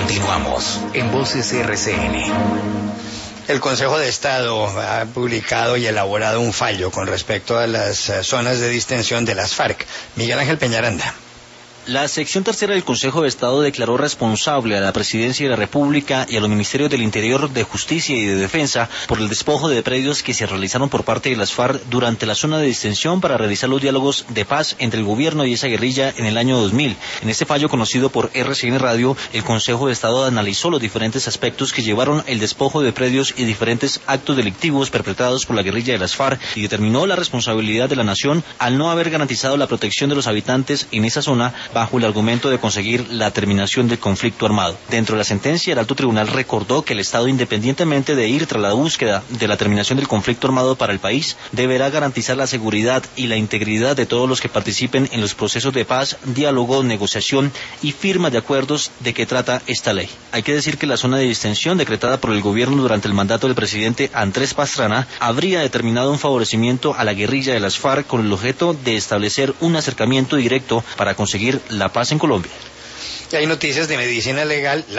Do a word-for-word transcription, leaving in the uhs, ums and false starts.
Continuamos en Voces R C N. El Consejo de Estado ha publicado y elaborado un fallo con respecto a las uh, zonas de distensión de las FARC. Miguel Ángel Peñaranda. La sección tercera del Consejo de Estado declaró responsable a la Presidencia de la República y a los Ministerios del Interior, de Justicia y de Defensa por el despojo de predios que se realizaron por parte de las FARC durante la zona de distensión para realizar los diálogos de paz entre el gobierno y esa guerrilla en el año dos mil. En este fallo conocido por R C N Radio, el Consejo de Estado analizó los diferentes aspectos que llevaron el despojo de predios y diferentes actos delictivos perpetrados por la guerrilla de las FARC y determinó la responsabilidad de la nación al no haber garantizado la protección de los habitantes en esa zona bajo el argumento de conseguir la terminación del conflicto armado. Dentro de la sentencia, el alto tribunal recordó que el Estado, independientemente de ir tras la búsqueda de la terminación del conflicto armado para el país, deberá garantizar la seguridad y la integridad de todos los que participen en los procesos de paz, diálogo, negociación y firma de acuerdos de que trata esta ley. Hay que decir que la zona de distensión decretada por el gobierno durante el mandato del presidente Andrés Pastrana habría determinado un favorecimiento a la guerrilla de las FARC con el objeto de establecer un acercamiento directo para conseguir la paz en Colombia. Y hay noticias de medicina legal.